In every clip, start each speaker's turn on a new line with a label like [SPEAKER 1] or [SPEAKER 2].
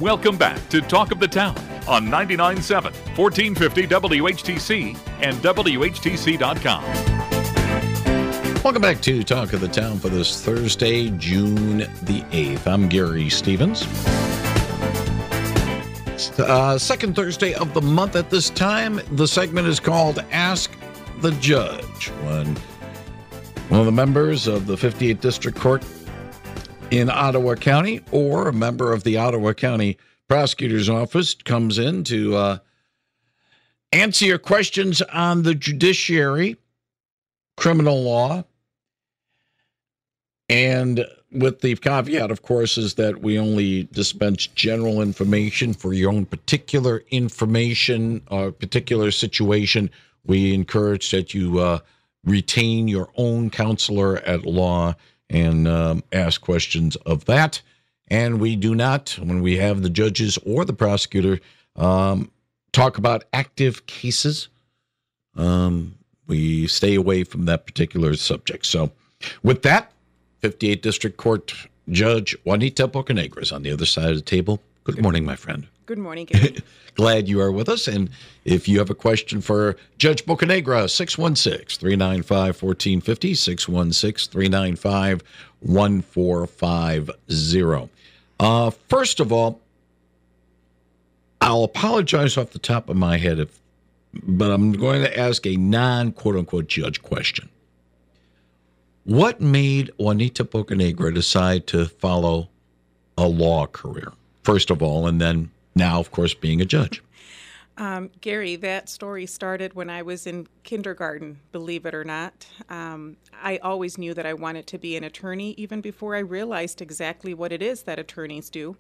[SPEAKER 1] Welcome back to Talk of the Town on 99.7, 1450 WHTC and WHTC.com.
[SPEAKER 2] Welcome back to Talk of the Town for this Thursday, June the 8th. I'm Gary Stevens. Second Thursday of the month at this time. The segment is called Ask the Judge. When one of the members of the 58th District Court in Ottawa County or a member of the Ottawa County Prosecutor's Office comes in to answer your questions on the judiciary, criminal law, and with the caveat, of course, is that we only dispense general information for your own particular information or particular situation. We encourage that you retain your own counselor at law and ask questions of that. And we do not, when we have the judges or the prosecutor, talk about active cases. We stay away from that particular subject. So with that, 58th District Court Judge Juanita Bocanegra is on the other side of the table. Good morning, my friend.
[SPEAKER 3] Good morning, Gary.
[SPEAKER 2] Glad you are with us. And if you have a question for Judge Bocanegra, 616-395-1450, 616-395-1450. First of all, I'll apologize off the top of my head, but I'm going to ask a non-quote-unquote judge question. What made Juanita Bocanegra decide to follow a law career, first of all, and then now, of course, being a judge?
[SPEAKER 3] Gary, that story started when I was in kindergarten, believe it or not. I always knew that I wanted to be an attorney, even before I realized exactly what it is that attorneys do.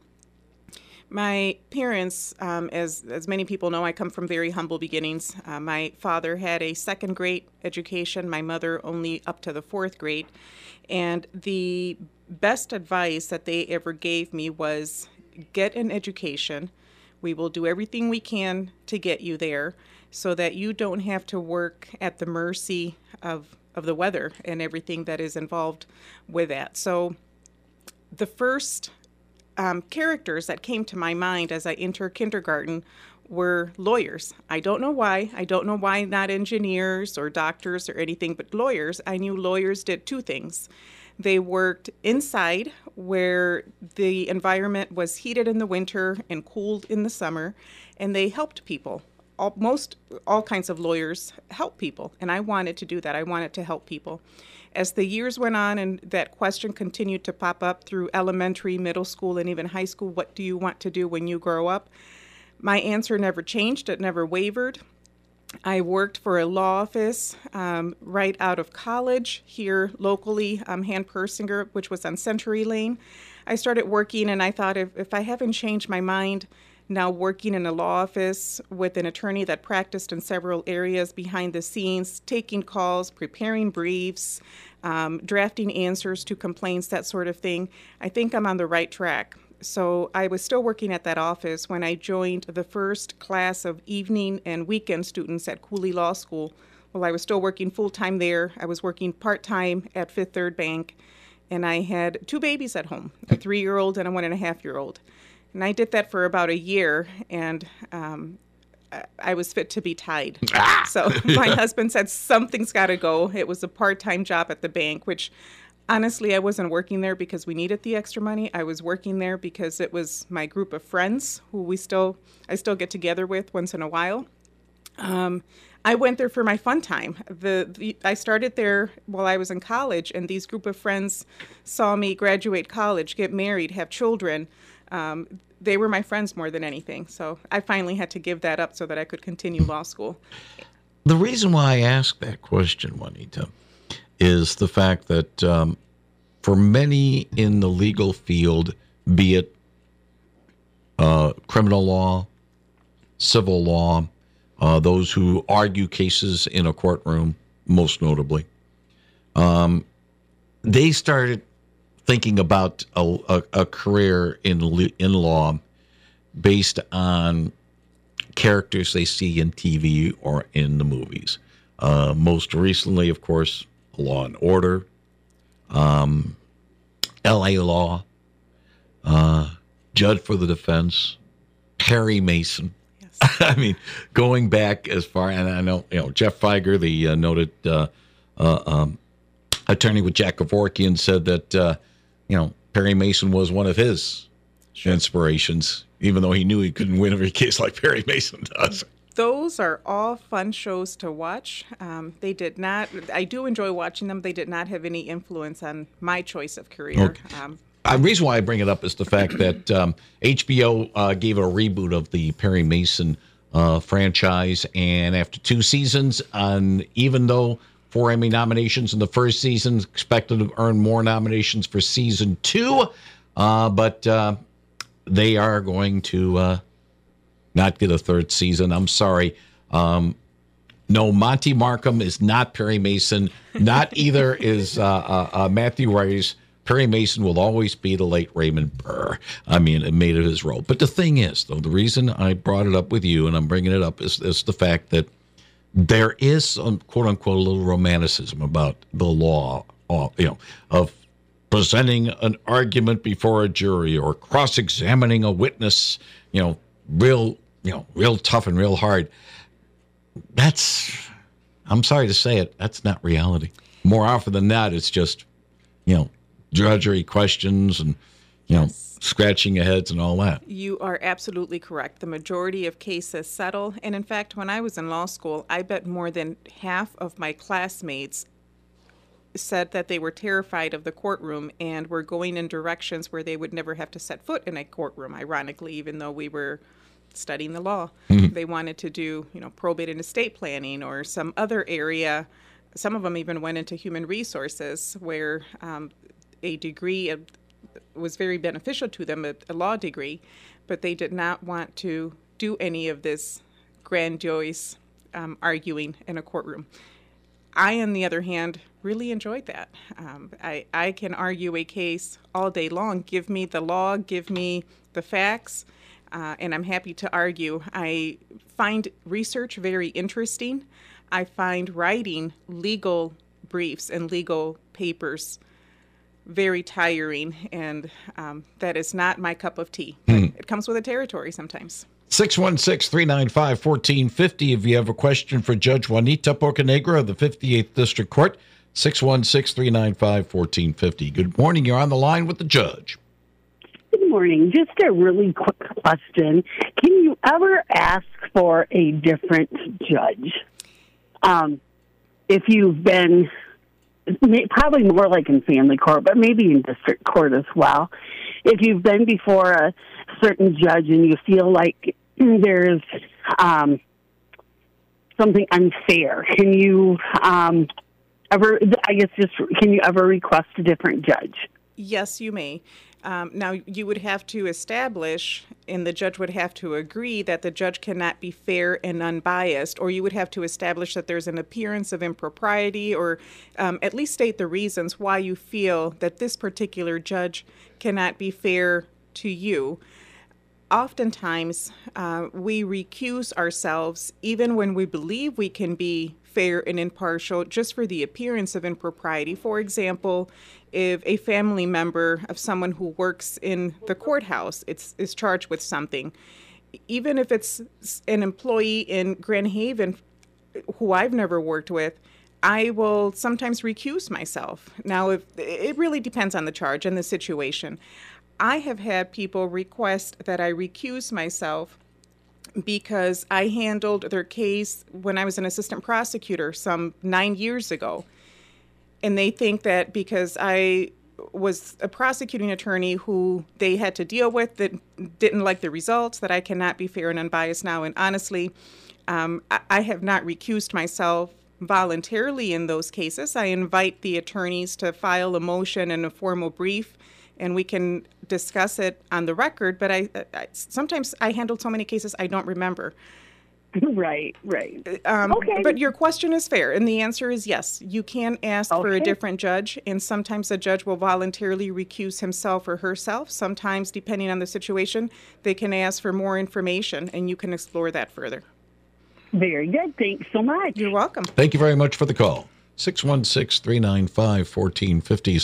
[SPEAKER 3] My parents, as many people know, I come from very humble beginnings. My father had a second grade education, my mother only up to the fourth grade. And the best advice that they ever gave me was get an education. We will do everything we can to get you there so that you don't have to work at the mercy of the weather and everything that is involved with that. So the first characters that came to my mind as I entered kindergarten were lawyers. I don't know why. I don't know why not engineers or doctors or anything, but lawyers. I knew lawyers did two things. They worked inside where the environment was heated in the winter and cooled in the summer, and they helped people. All kinds of lawyers help people, and I wanted to do that. I wanted to help people. As the years went on and that question continued to pop up through elementary, middle school, and even high school, what do you want to do when you grow up? My answer never changed. It never wavered. I worked for a law office right out of college here locally, Han Persinger, which was on Century Lane. I started working, and I thought if I haven't changed my mind, now working in a law office with an attorney that practiced in several areas behind the scenes, taking calls, preparing briefs, drafting answers to complaints, that sort of thing, I think I'm on the right track. So I was still working at that office when I joined the first class of evening and weekend students at Cooley Law School. Well, I was still working full-time there. I was working part-time at Fifth Third Bank, and I had two babies at home, a 3-year-old and a 1.5-year-old. And I did that for about a year, and I was fit to be tied. So my husband said, something's got to go. It was a part-time job at the bank, which honestly, I wasn't working there because we needed the extra money. I was working there because it was my group of friends who I still get together with once in a while. I went there for my fun time. I started there while I was in college, and these group of friends saw me graduate college, get married, have children. They were my friends more than anything. So I finally had to give that up so that I could continue law school.
[SPEAKER 2] The reason why I asked that question, Juanita, is the fact that for many in the legal field, be it criminal law, civil law, those who argue cases in a courtroom, most notably, they started thinking about a career in law based on characters they see in TV or in the movies. Most recently, of course, Law and Order, L.A. Law, judge for the defense, Perry Mason.
[SPEAKER 3] Yes.
[SPEAKER 2] I mean, going back as far, and I know, Jeff Feiger, the noted attorney with Jack Kevorkian, said that, Perry Mason was one of his inspirations, even though he knew he couldn't win every case like Perry Mason does.
[SPEAKER 3] Those are all fun shows to watch. They did not, I do enjoy watching them. They did not have any influence on my choice of career.
[SPEAKER 2] Okay. The reason why I bring it up is the fact that HBO gave a reboot of the Perry Mason franchise, and after 2 seasons, even though 4 Emmy nominations in the first season, expected to earn more nominations for season 2, but they are going to not get a 3rd season. I'm sorry. No, Monty Markham is not Perry Mason. Not either is Matthew Rice. Perry Mason will always be the late Raymond Burr. I mean, it made it his role. But the thing is, though, the reason I brought it up with you, and I'm bringing it up, is the fact that there is some, quote unquote, a little romanticism about the law, of presenting an argument before a jury or cross-examining a witness, real tough and real hard. I'm sorry to say it, that's not reality. More often than not, it's just, drudgery questions and, scratching your heads and all that.
[SPEAKER 3] You are absolutely correct. The majority of cases settle. And in fact, when I was in law school, I bet more than half of my classmates said that they were terrified of the courtroom and were going in directions where they would never have to set foot in a courtroom, ironically, even though we were studying the law. Mm-hmm. They wanted to do, probate and estate planning or some other area. Some of them even went into human resources where a degree was very beneficial to them, a law degree, but they did not want to do any of this grandiose arguing in a courtroom. I, on the other hand, really enjoyed that. I can argue a case all day long. Give me the law, give me the facts, and I'm happy to argue. I find research very interesting. I find writing legal briefs and legal papers very tiring, and that is not my cup of tea. It comes with the territory sometimes.
[SPEAKER 2] 616-395-1450 if you have a question for Judge Juanita Bocanegra of the 58th District Court. 616-395-1450. Good morning. You're on the line with the judge.
[SPEAKER 4] Good morning. Just a really quick question. Can you ever ask for a different judge? If you've been, probably more like in family court, but maybe in district court as well. If you've been before a certain judge and you feel like there's something unfair, can you ever request a different judge?
[SPEAKER 3] Yes, you may. Now, you would have to establish, and the judge would have to agree, that the judge cannot be fair and unbiased, or you would have to establish that there's an appearance of impropriety, or at least state the reasons why you feel that this particular judge cannot be fair to you. Oftentimes, we recuse ourselves even when we believe we can be fair and impartial just for the appearance of impropriety. For example, if a family member of someone who works in the courthouse is charged with something, even if it's an employee in Grand Haven who I've never worked with, I will sometimes recuse myself. Now, it really depends on the charge and the situation. I have had people request that I recuse myself because I handled their case when I was an assistant prosecutor some 9 years ago. And they think that because I was a prosecuting attorney who they had to deal with that didn't like the results, that I cannot be fair and unbiased now. And honestly, I have not recused myself voluntarily in those cases. I invite the attorneys to file a motion and a formal brief, and we can discuss it on the record. But I sometimes I handled so many cases I don't remember.
[SPEAKER 4] Right. Okay.
[SPEAKER 3] But your question is fair, and the answer is yes. You can ask for a different judge, and sometimes a judge will voluntarily recuse himself or herself. Sometimes, depending on the situation, they can ask for more information, and you can explore that further.
[SPEAKER 4] Very good. Thanks so much.
[SPEAKER 3] You're welcome.
[SPEAKER 2] Thank you very much for the call. 616-395-1450,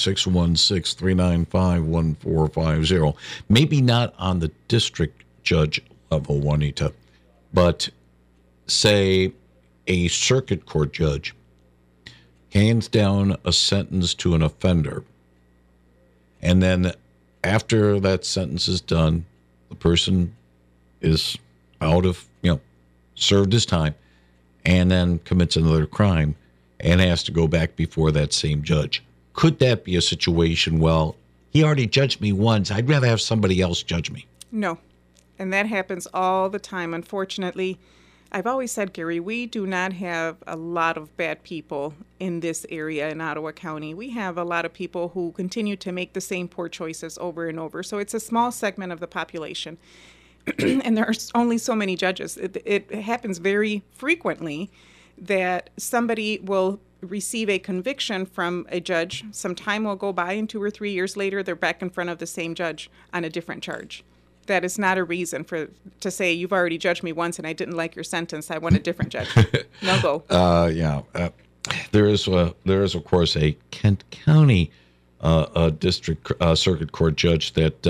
[SPEAKER 2] 616-395-1450. Maybe not on the district judge level, Juanita, but say a circuit court judge hands down a sentence to an offender, and then after that sentence is done, the person is out of, served his time, and then commits another crime and has to go back before that same judge. Could that be a situation, well, he already judged me once, I'd rather have somebody else judge me?
[SPEAKER 3] No. And that happens all the time, unfortunately. I've always said, Gary, we do not have a lot of bad people in this area in Ottawa County. We have a lot of people who continue to make the same poor choices over and over. So it's a small segment of the population. And there are only so many judges. It happens very frequently that somebody will receive a conviction from a judge. Some time will go by, and 2 or 3 years later, they're back in front of the same judge on a different charge. That is not a reason to say, you've already judged me once and I didn't like your sentence, I want a different judge. No go.
[SPEAKER 2] There is, of course, a Kent County district circuit court judge that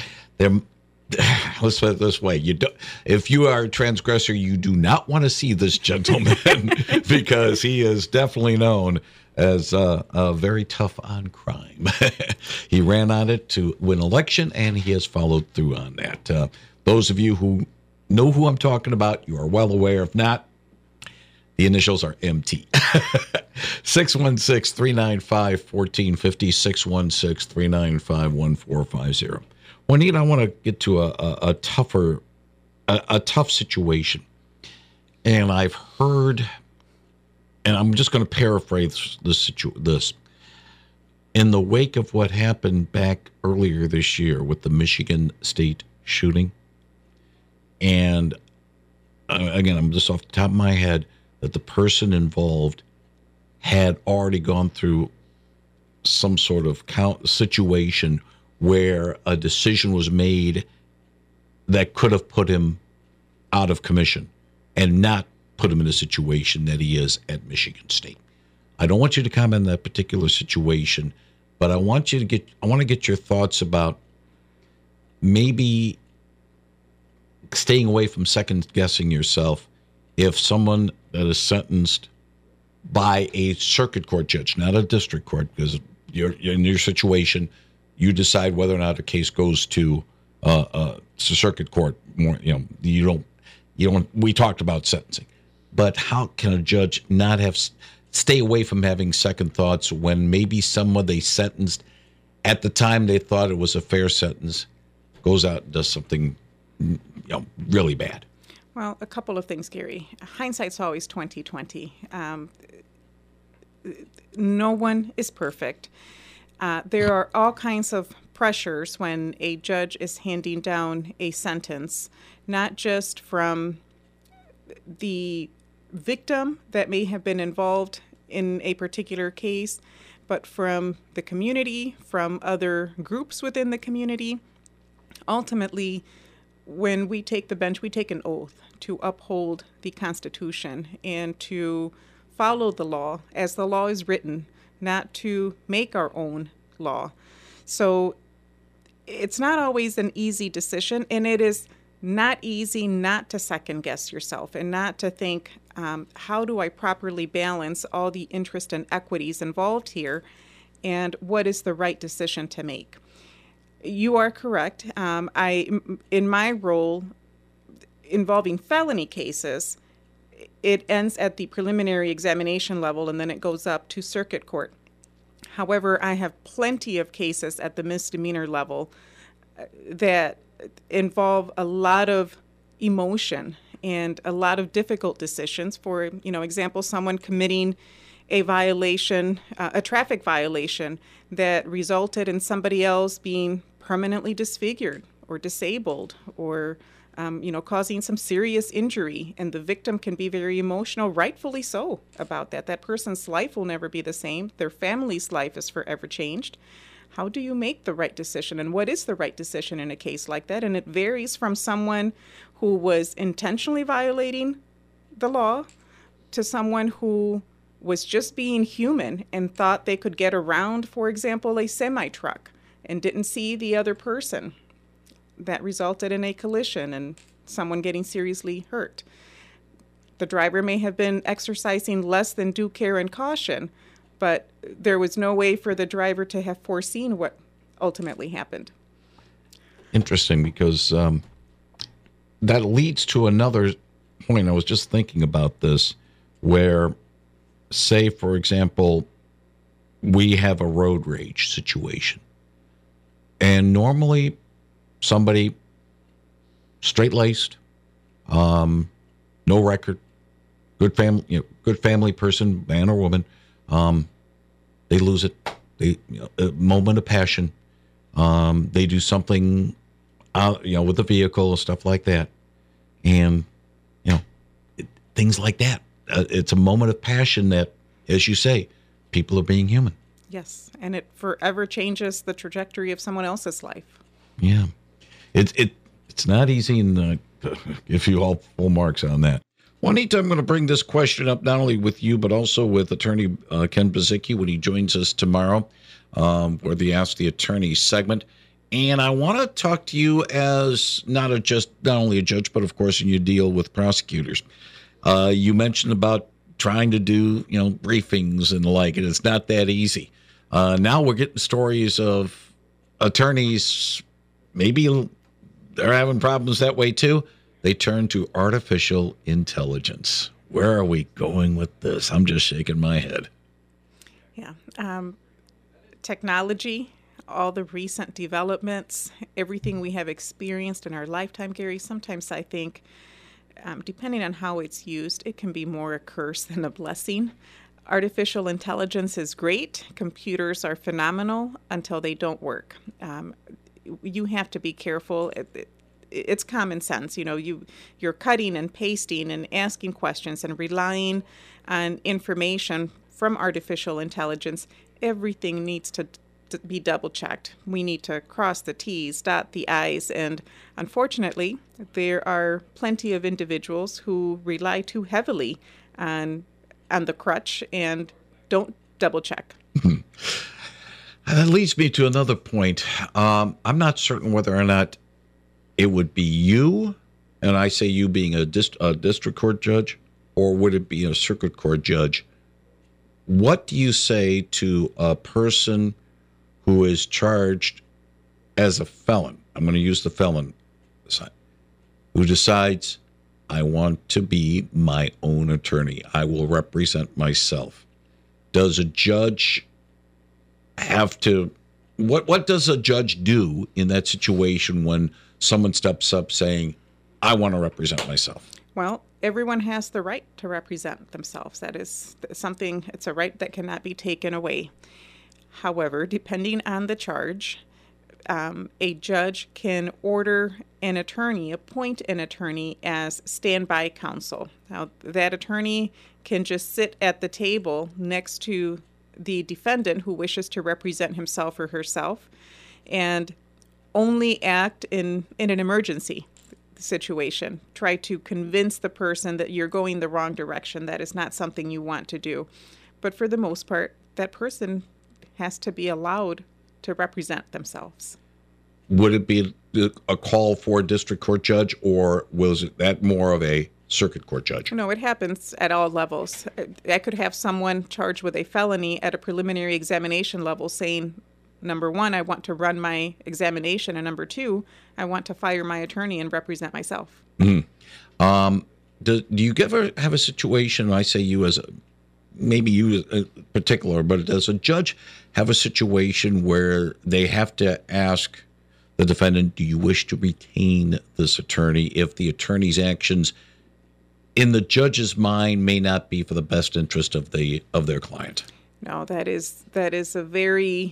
[SPEAKER 2] let's put it this way: if you are a transgressor, you do not want to see this gentleman because he is definitely known as very tough on crime. He ran on it to win election, and he has followed through on that. Those of you who know who I'm talking about, you are well aware. If not, the initials are MT. 616-395-1450, 616-395-1450. Juanita, I want to get to a tough situation. And I've heard, and I'm just going to paraphrase this. In the wake of what happened back earlier this year with the Michigan State shooting, and again, I'm just off the top of my head, that the person involved had already gone through some sort of situation where a decision was made that could have put him out of commission and not put him in a situation that he is at Michigan State. I don't want you to comment on that particular situation, but I want to get your thoughts about maybe staying away from second guessing yourself if someone that is sentenced by a circuit court judge, not a district court, because you're in your situation, you decide whether or not a case goes to circuit court. More, you don't. We talked about sentencing, but how can a judge not stay away from having second thoughts when maybe someone they sentenced at the time they thought it was a fair sentence goes out and does something really bad?
[SPEAKER 3] Well, a couple of things, Gary. Hindsight's always 20/20. No one is perfect. There are all kinds of pressures when a judge is handing down a sentence, not just from the victim that may have been involved in a particular case, but from the community, from other groups within the community. Ultimately, when we take the bench, we take an oath to uphold the Constitution and to follow the law as the law is written, not to make our own law. So it's not always an easy decision, and it is not easy not to second guess yourself and not to think, how do I properly balance all the interest and equities involved here, and what is the right decision to make? You are correct. In my role involving felony cases, it ends at the preliminary examination level and then it goes up to circuit court. However, I have plenty of cases at the misdemeanor level that involve a lot of emotion and a lot of difficult decisions. For example, someone committing a violation, a traffic violation that resulted in somebody else being permanently disfigured or disabled or causing some serious injury, and the victim can be very emotional, rightfully so, about that. That person's life will never be the same. Their family's life is forever changed. How do you make the right decision, and what is the right decision in a case like that? And it varies from someone who was intentionally violating the law to someone who was just being human and thought they could get around, for example, a semi-truck and didn't see the other person. That resulted in a collision and someone getting seriously hurt. The driver may have been exercising less than due care and caution, but there was no way for the driver to have foreseen what ultimately happened.
[SPEAKER 2] Interesting, because that leads to another point. I was just thinking about this, where, say, for example, we have a road rage situation. And normally somebody straight-laced, no record, good family person, man or woman, they lose it. A moment of passion. They do something, with the vehicle, stuff like that, and things like that. It's a moment of passion that, as you say, people are being human.
[SPEAKER 3] Yes, and it forever changes the trajectory of someone else's life.
[SPEAKER 2] Yeah, it's not easy, and give you all full marks on that. Juanita, I'm going to bring this question up not only with you, but also with Attorney Ken Bazicki when he joins us tomorrow for the Ask the Attorney segment. And I want to talk to you as not only a judge, but of course, when you deal with prosecutors. You mentioned about trying to do, briefings and the like, and it's not that easy. Now we're getting stories of attorneys, maybe they're having problems that way too. They turn to artificial intelligence. Where are we going with this? I'm just shaking my head.
[SPEAKER 3] Yeah. Technology, all the recent developments, everything we have experienced in our lifetime, Gary, sometimes I think, depending on how it's used, it can be more a curse than a blessing. Artificial intelligence is great. Computers are phenomenal until they don't work. You have to be careful. It's common sense. You're cutting and pasting and asking questions and relying on information from artificial intelligence. Everything needs to be double checked. We need to cross the T's, dot the I's, and unfortunately, there are plenty of individuals who rely too heavily on the crutch and don't double check.
[SPEAKER 2] That leads me to another point. I'm not certain whether or not it would be you, and I say you being a district court judge, or would it be a circuit court judge? What do you say to a person who is charged as a felon? I'm going to use the felon side, who decides, I want to be my own attorney. I will represent myself. Does a judge have to, what does a judge do in that situation when someone steps up saying, I want to represent myself?
[SPEAKER 3] Well, everyone has the right to represent themselves. That is something, it's a right that cannot be taken away. However, depending on the charge, a judge can order an attorney, appoint an attorney as standby counsel. Now, that attorney can just sit at the table next to the defendant who wishes to represent himself or herself and only act in an emergency situation. Try to convince the person that you're going the wrong direction. That is not something you want to do. But for the most part, that person has to be allowed to represent themselves.
[SPEAKER 2] Would it be a call for a district court judge, or was that more of a circuit court judge?
[SPEAKER 3] No, it happens at all levels. I could have someone charged with a felony at a preliminary examination level saying, number one, I want to run my examination, and number two, I want to fire my attorney and represent myself.
[SPEAKER 2] Mm-hmm. Do you ever have a situation, I say you as maybe you in particular, but does a judge have a situation where they have to ask the defendant, do you wish to retain this attorney if the attorney's actions in the judge's mind may not be for the best interest of their client?
[SPEAKER 3] No, that is a very,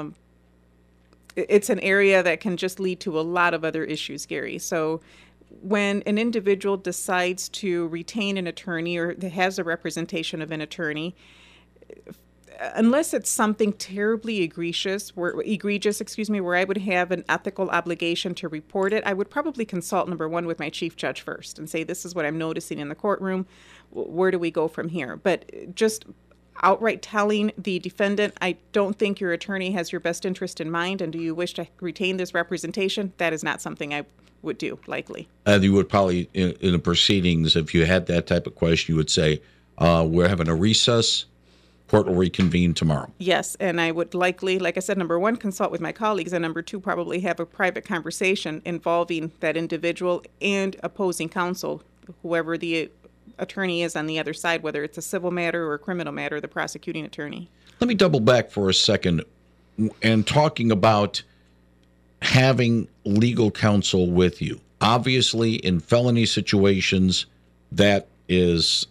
[SPEAKER 3] it's an area that can just lead to a lot of other issues, Gary. So when an individual decides to retain an attorney or has a representation of an attorney, unless it's something terribly egregious, where I would have an ethical obligation to report it, I would probably consult, number one, with my chief judge first and say, this is what I'm noticing in the courtroom. Where do we go from here? But just outright telling the defendant, I don't think your attorney has your best interest in mind, and do you wish to retain this representation? That is not something I would do, likely.
[SPEAKER 2] You would probably, in the proceedings, if you had that type of question, you would say, we're having a recess. Court will reconvene tomorrow.
[SPEAKER 3] Yes, and I would likely, like I said, number one, consult with my colleagues, and number two, probably have a private conversation involving that individual and opposing counsel, whoever the attorney is on the other side, whether it's a civil matter or a criminal matter, the prosecuting attorney.
[SPEAKER 2] Let me double back for a second and talking about having legal counsel with you. Obviously, in felony situations, that is,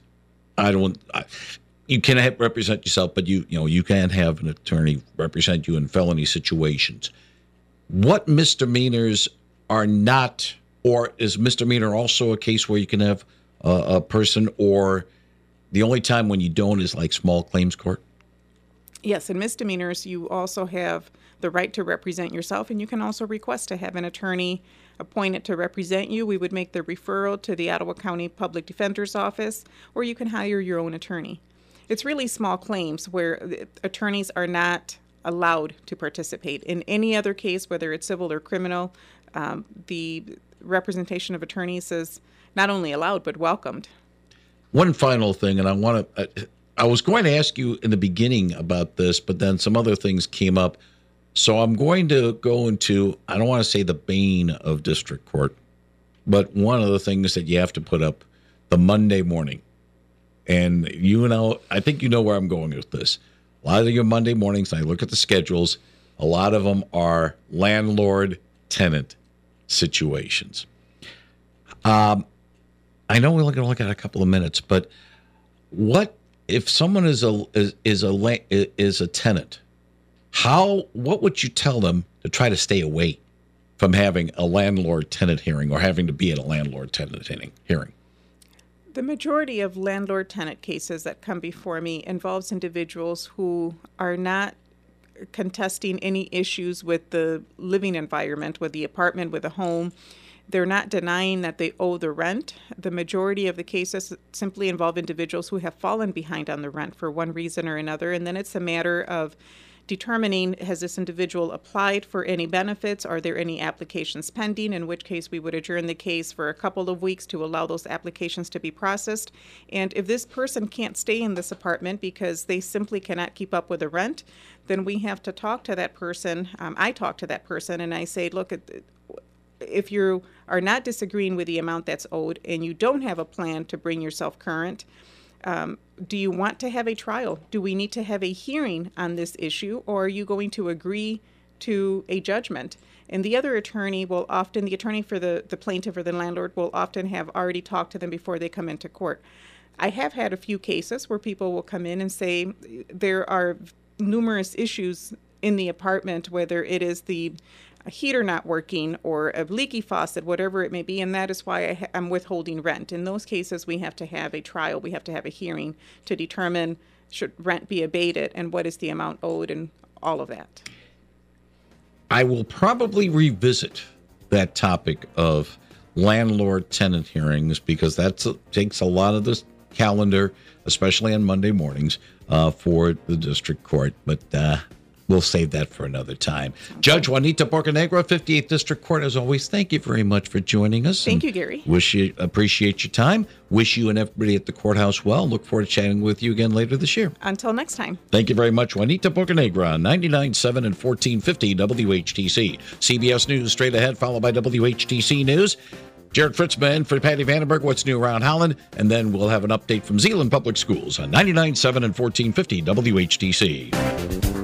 [SPEAKER 2] you can represent yourself, but you can't have an attorney represent you in felony situations. What misdemeanors are not, or is misdemeanor also a case where you can have a person, or the only time when you don't is like small claims court?
[SPEAKER 3] Yes, in misdemeanors, you also have the right to represent yourself, and you can also request to have an attorney appointed to represent you. We would make the referral to the Ottawa County Public Defender's Office, or you can hire your own attorney. It's really small claims where attorneys are not allowed to participate. In any other case, whether it's civil or criminal, the representation of attorneys is not only allowed, but welcomed.
[SPEAKER 2] One final thing, and I was going to ask you in the beginning about this, but then some other things came up. So I'm going to go into, I don't want to say the bane of district court, but one of the things that you have to put up the Monday morning. And I think you know where I'm going with this. A lot of your Monday mornings, I look at the schedules, a lot of them are landlord-tenant situations. I know we're going to look at a couple of minutes, but what if someone is a tenant? What would you tell them to try to stay away from having a landlord-tenant hearing or having to be at a landlord-tenant hearing?
[SPEAKER 3] The majority of landlord-tenant cases that come before me involves individuals who are not contesting any issues with the living environment, with the apartment, with the home. They're not denying that they owe the rent. The majority of the cases simply involve individuals who have fallen behind on the rent for one reason or another, and then it's a matter of determining, has this individual applied for any benefits? Are there any applications pending? In which case we would adjourn the case for a couple of weeks to allow those applications to be processed. And if this person can't stay in this apartment because they simply cannot keep up with the rent, then we have to talk to that person. I talk to that person and I say, look, if you are not disagreeing with the amount that's owed and you don't have a plan to bring yourself current, do you want to have a trial? Do we need to have a hearing on this issue, or are you going to agree to a judgment? And the other attorney will often, the attorney for the plaintiff or the landlord will often have already talked to them before they come into court. I have had a few cases where people will come in and say there are numerous issues in the apartment, whether it is the heater not working or a leaky faucet, whatever it may be, and that is why I'm withholding rent. In those cases, we have to have a trial. We have to have a hearing to determine should rent be abated and what is the amount owed and all of that.
[SPEAKER 2] I will probably revisit that topic of landlord-tenant hearings because that takes a lot of the calendar, especially on Monday mornings, for the district court. But we'll save that for another time. Judge Juanita Bocanegra, 58th District Court, as always, thank you very much for joining us.
[SPEAKER 3] Thank you, Gary.
[SPEAKER 2] Appreciate your time. Wish you and everybody at the courthouse well. Look forward to chatting with you again later this year.
[SPEAKER 3] Until next time.
[SPEAKER 2] Thank you very much, Juanita Bocanegra, 99.7 and 1450 WHTC. CBS News straight ahead, followed by WHTC News. Jared Fritzman for Patty Vandenberg, what's new around Holland, and then we'll have an update from Zeeland Public Schools on 99.7 and 1450 WHTC.